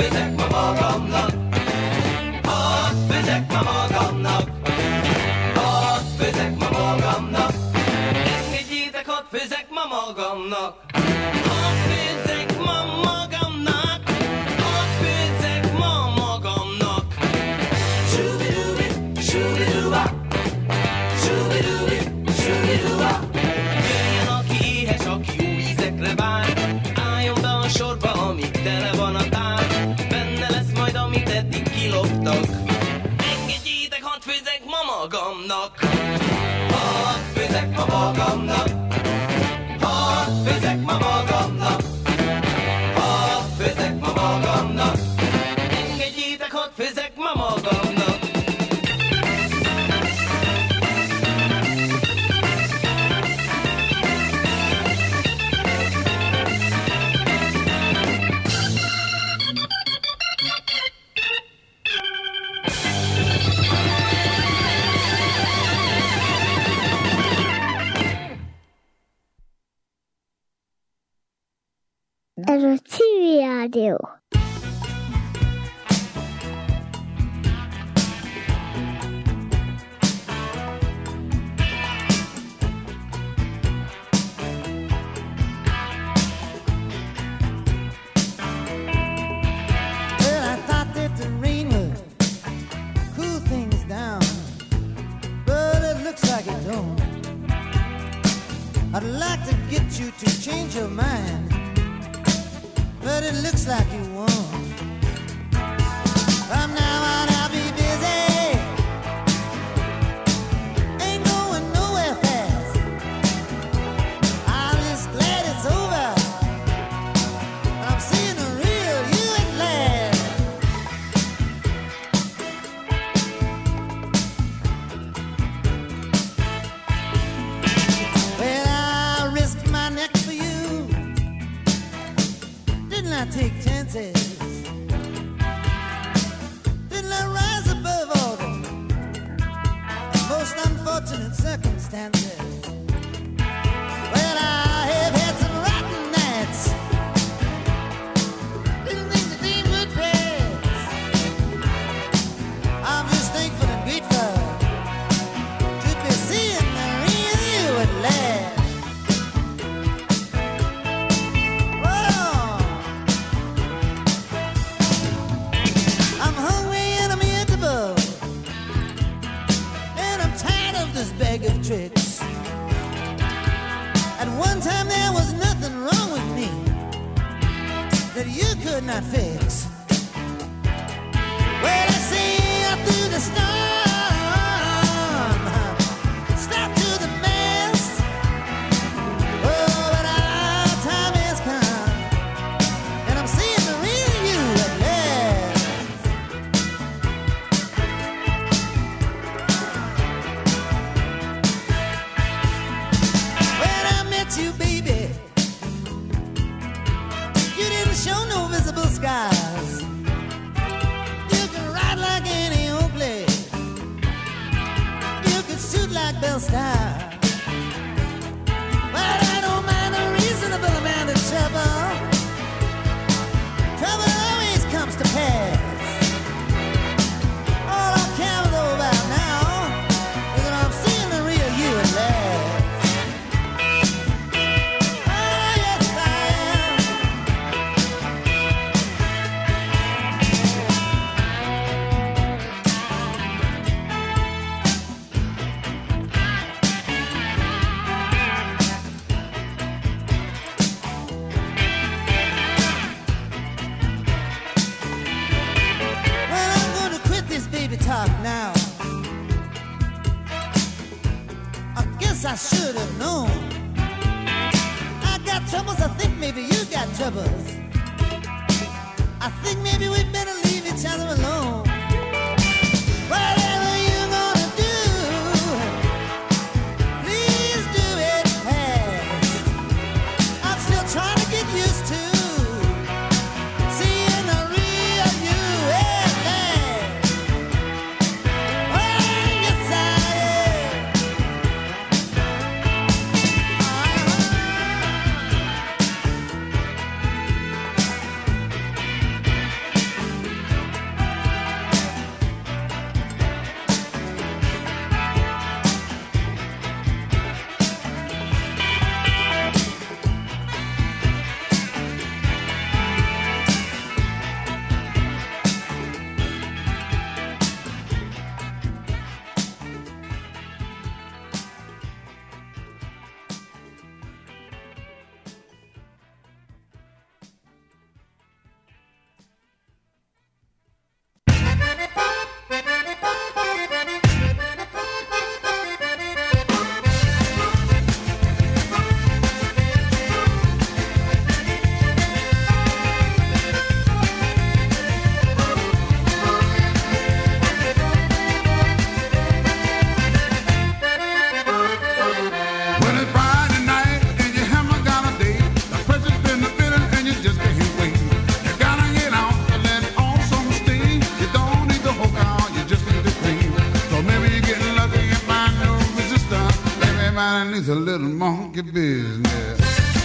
főzek ma magamnak, hadd főzek ma magamnak, hadd főzek ma magamnak, engedjétek, hadd főzek ma magamnak, hadd főzek ma magamnak, hadd főzek ma magamnak. Shoo-be-doo-be, shoo-be-doo-ba, shoo-be-doo-be, shoo-be-doo-ba. Jöjjön, aki éhes, aki jó ízekre vár, álljon be a sorba, amíg tele van a tár, benne lesz majd, amit eddig kiloptak. Engedjétek, hadd főzek ma magamnak, hadd főzek ma magamnak, hadd főzek ma magamnak, hadd főzek ma magamnak, engedjétek, hadd főzek ma magamnak. Ez a Civil Rádió. Well, I thought that the rain would cool things down, but it looks like it don't. I'd like to get you to change your mind, but it looks like you won't. From now on I'll be busy, ain't going nowhere fast. I'm just glad it's over, I'm seeing the real you at last. Well, I risked my neck for you, didn't I take chances? Didn't I rise above all the most unfortunate circumstances? Well, I have had some rotten nights, didn't think the day would pass. I'm just thankful and grateful to be seeing the real you at last. I'm hungry and I'm irritable, and I'm tired of this bag of tricks. At one time there was nothing wrong with me that you could not fix. Well, I sailed through the storm, stopped to the mast. Oh, but our time has come, and I'm seeing the real you at last. When I met you, baby, you didn't show no visible scars. You could ride like any old place, you could shoot like Bell Star. But I don't mind a reasonable amount of trouble. Trouble always comes to pass. All I care about now is that I'm seeing the real you at last. Oh, yes, I am. Well, I'm gonna quit this baby talk now. I guess I should have known. I got troubles, I think maybe you got troubles. I think maybe we better leave each other alone. Whatever you're gonna do, please do it fast. I'm still trying to get used to seeing the real you at last. Oh, yes, I am. it's a little monkey business.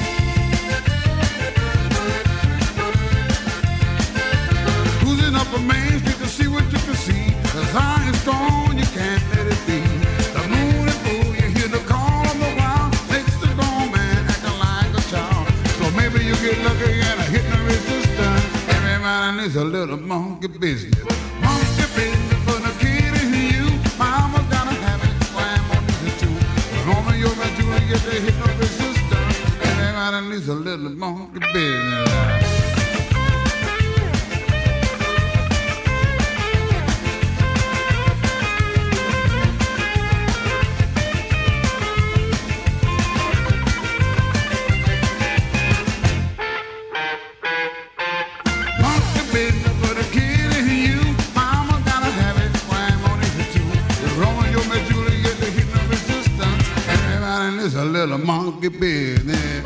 Cruising up a Main Street to see what you can see. The sign is strong, you can't let it be. The moon is full, you hear the call of the wild. Makes the grown man acting like a child. So maybe you get lucky and hit the resistance. Everybody needs a little monkey business. Monkey business for the kid in you. Mama gotta have it, grandma needs it too. Romeo, you're to get the hit the resistance. Everybody needs a little monkey business. A little monkey business.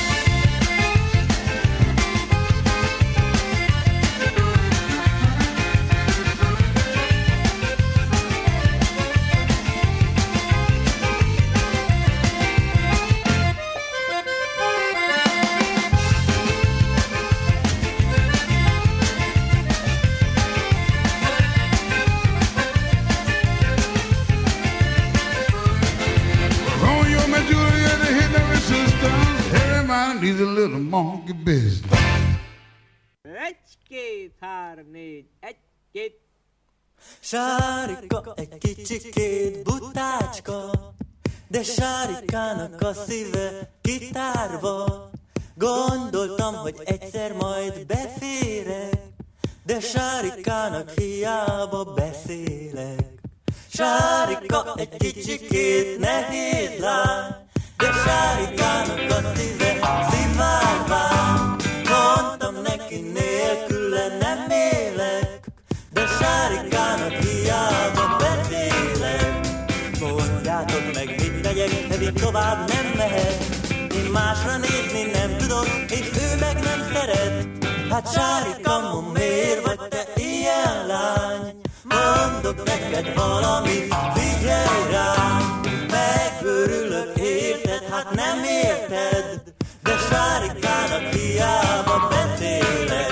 He's a little monkey business. Egy-két, hár, négy, egy-két. Sárika egy kicsikét butácska, de Sárikának a szíve kitárva. Gondoltam, hogy egyszer majd beférek, de Sárikának hiába beszélek. Sárika egy kicsikét nehéz lány, de Sárikának a szíve szivárvány. Mondtam neki, nélküle nem élek, de Sárikának hiába beszélek. Mondjátok meg, mit tegyek, pedig tovább nem mehet. Én másra nézni nem tudok, és ő meg nem szeret. Hát Sárika, miért vagy te ilyen lány? Mondok neked valamit, figyelj rám. Megörülök, érted? Hát nem érted, de Sárikának hiába beszélek.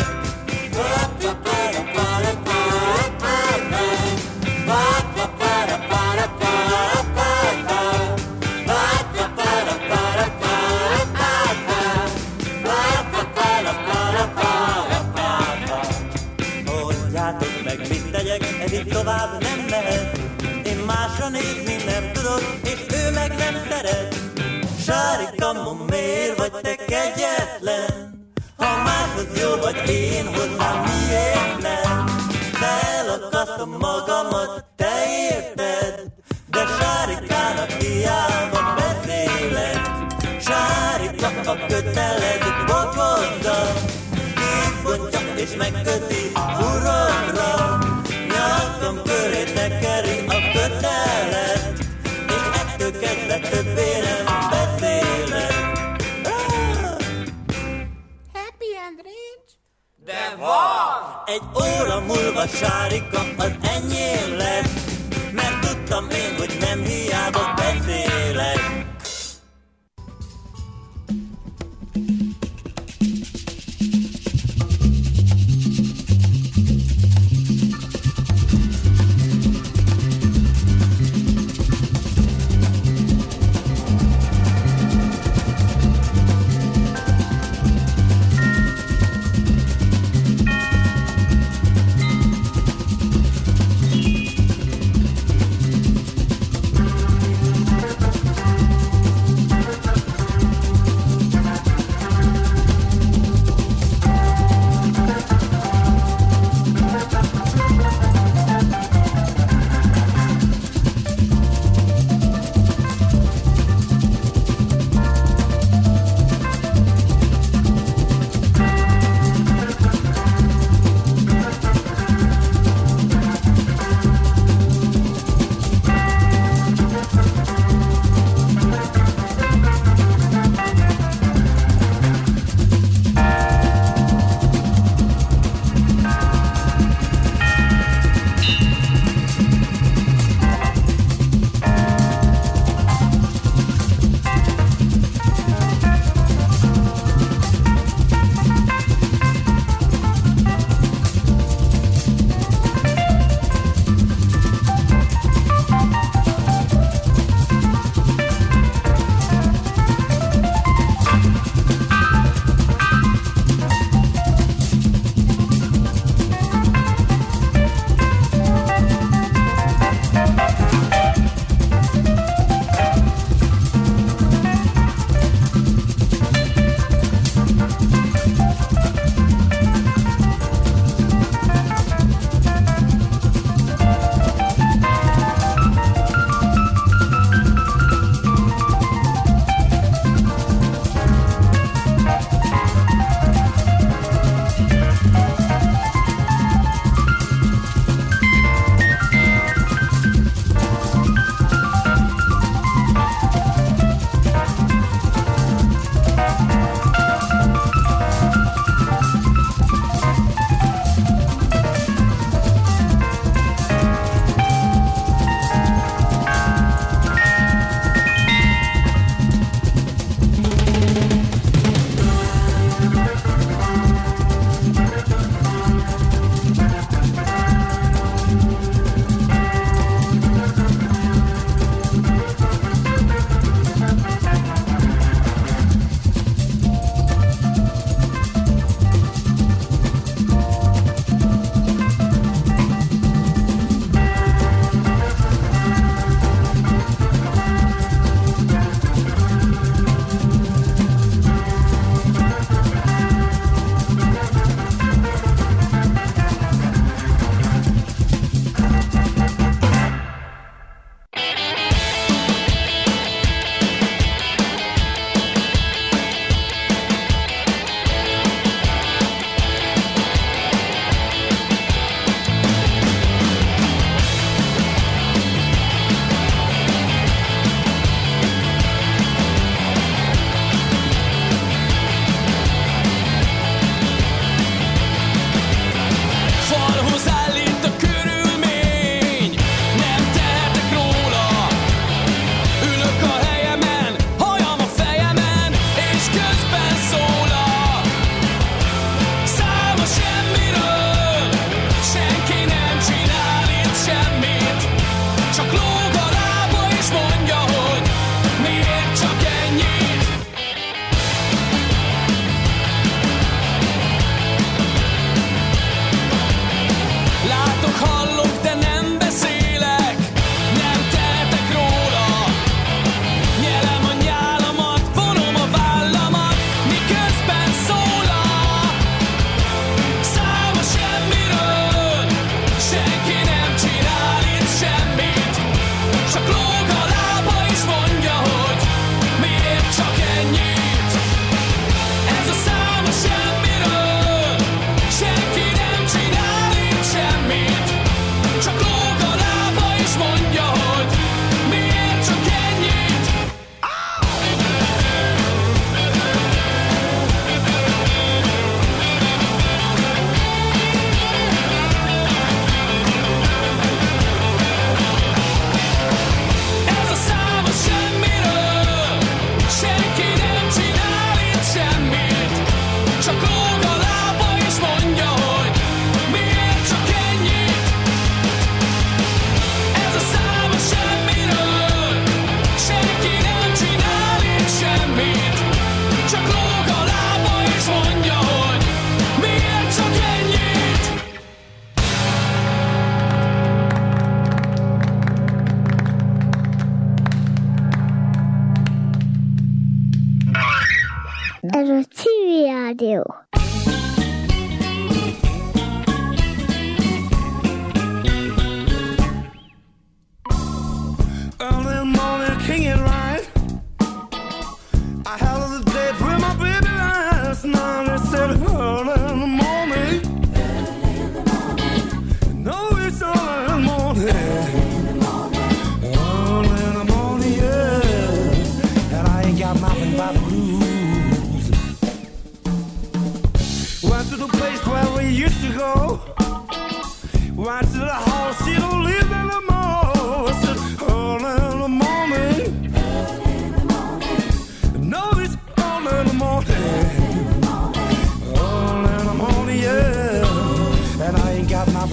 Mondjátok meg, mit tegyek, ez így tovább nem mehet. Én másra nézni nem tudok, és ő meg nem szeret. Sárika, miért vagy te kegyetlen? Ha máshoz jó vagy, én hozzám miért nem? Felakasztom magamat, te érted? De Sárikának hiába beszélek. Sárika a köteled bokozza, kibontja és megköti urokra. Nyakam köré tekeri a kötelet, és ettől kezdve többé nem beszélek. Happy end range? De van! Egy óra múlva Sárika az enyém lett, mert tudtam én, hogy nem hiába beszélek.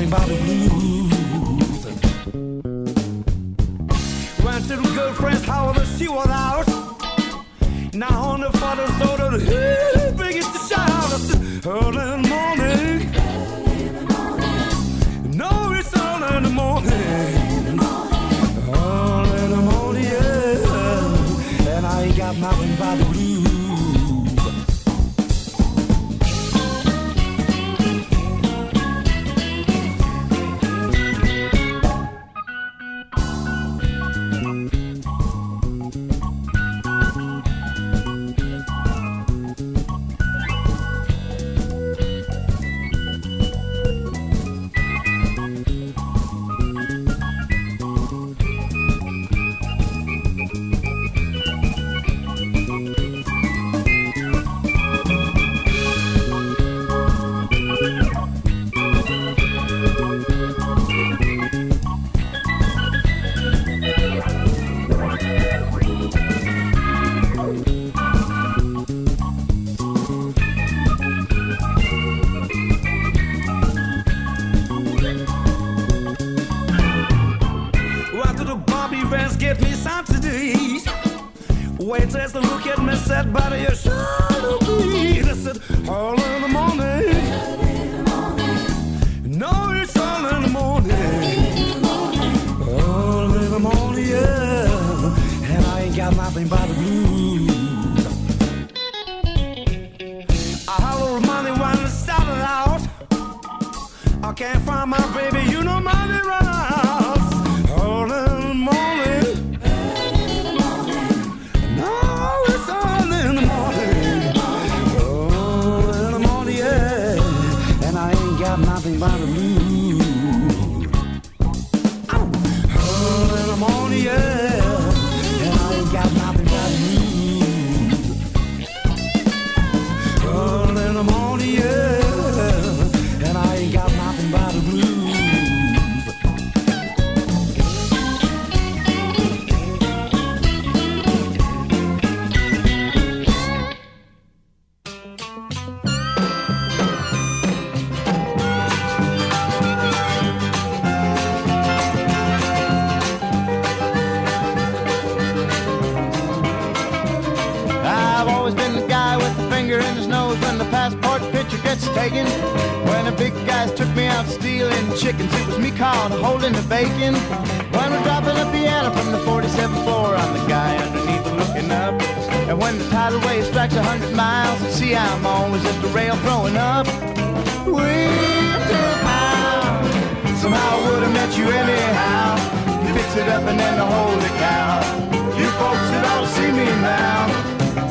nothing but the blues. Went to the girlfriend's house and she was out. Now on the father's daughter, the biggest to shout. I said, early in the morning. No, it's early in the morning. Early in the morning, yeah. And I ain't got nothing but the blues. Waitress to look at me, said, buddy, you should be. I said, all in the morning. No, it's all in the morning. All in the morning, yeah. And I ain't got nothing but the blues. I had a little money when I started out. I can't find my baby, you know money run out. All in the morning. Nothing but the blues. Oh, in the morning, yeah. And I ain't got nothing but the blues. Oh, in the morning, yeah. And I ain't got nothing but the blues. Taken. When the big guys took me out stealing chickens, it was me caught holding the bacon. When we're dropping a piano from the 47th floor, I'm the guy underneath looking up. And when the tidal wave strikes 100 miles, at sea I'm always at the rail throwing up. Winter bound, somehow I would have met you anyhow. You fix it up and then the holy cow. You folks that ought to see me now.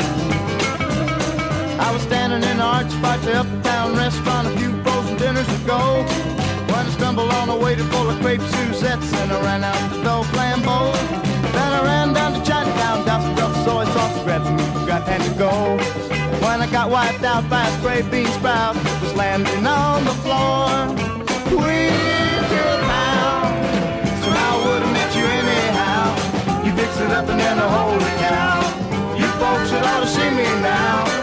I was standing in the arch spot to uptown restaurant a few frozen dinners ago, when I stumbled on a waiter full of crepe Suzettes, and I ran out the door flambeau. Then I ran down to Chinatown, got some rough soy sauce, grabbed some meat, got time to go. When I got wiped out by a spray bean sprout, it was landing on the floor. Winter bound, somehow I would have met you anyhow. You fix it up and then the holy cow. You folks should ought to see me now.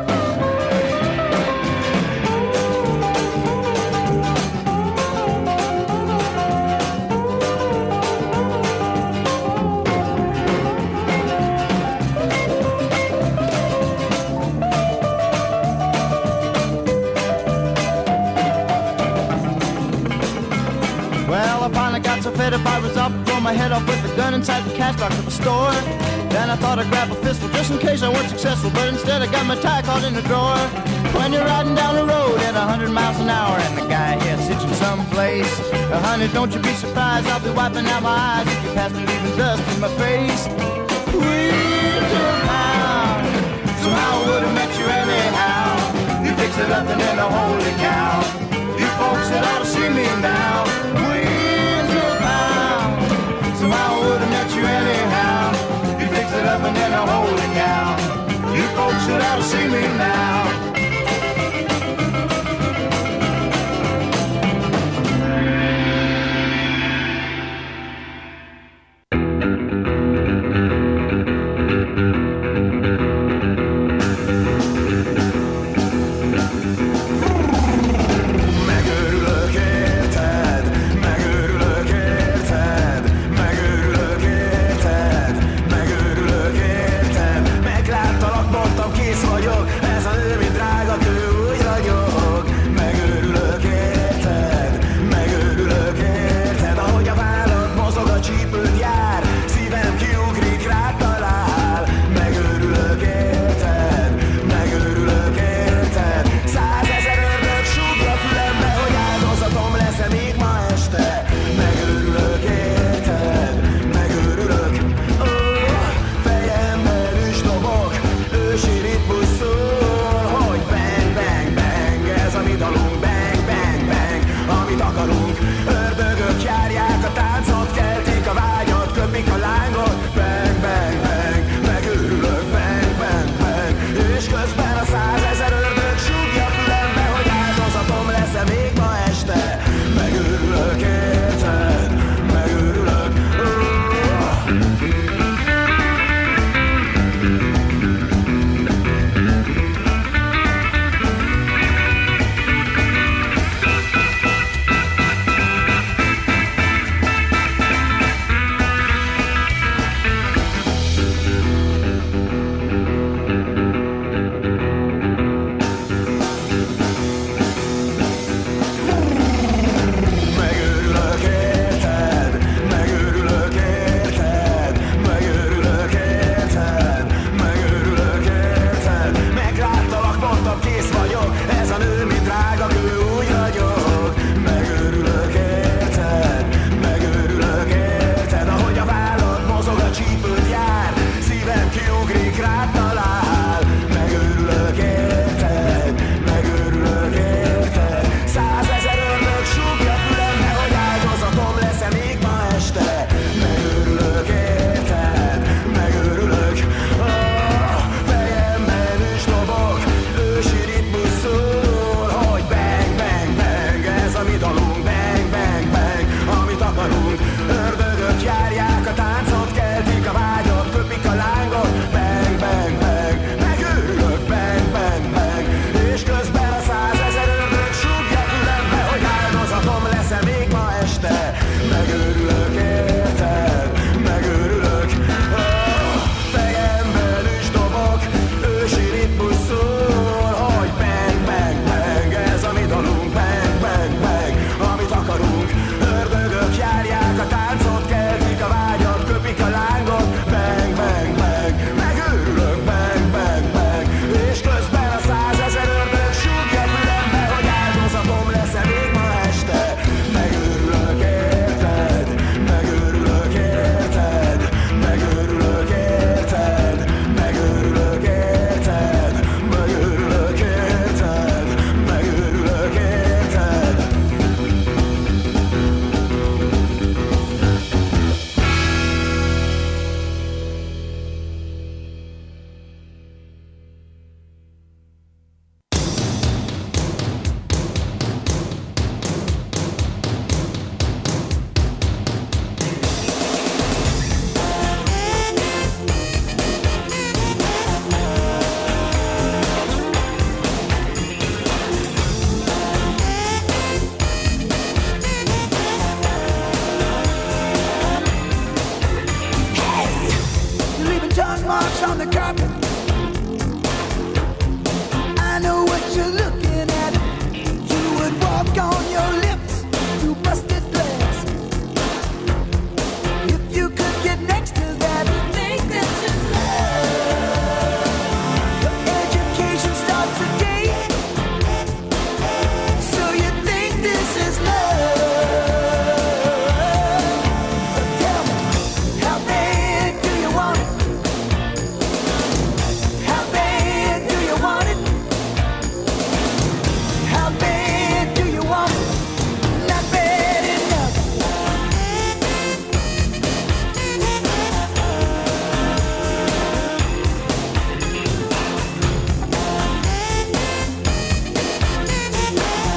So fed up I was up, throw my head off with a gun inside the cash box of a store. Then I thought I'd grab a pistol just in case I weren't successful, but instead I got my tie caught in the drawer. When you're riding down the road at 100 miles an hour and the guy here's hitching someplace, honey, don't you be surprised, I'll be wiping out my eyes if you pass me leaving dust in my face. Winter bound, somehow I would have met you anyhow. You fix it up and then the holy cow. You folks that ought to see me now. Somehow I would have met you anyhow. You fix it up and then a holy cow. You folks should ought to see me now. Megörülök érted. akarunk. Ördögök járják a táncot, keltik a vágyat, köpik a lángot. Bang, bang, bang, megőrülök, bang, bang, bang. És közben a 100 000 ördög súgja fülembe, hogy áldozatom lesz-e még ma este. Megőrülök, érted? Megőrülök.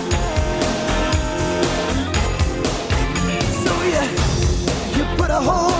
Put a hole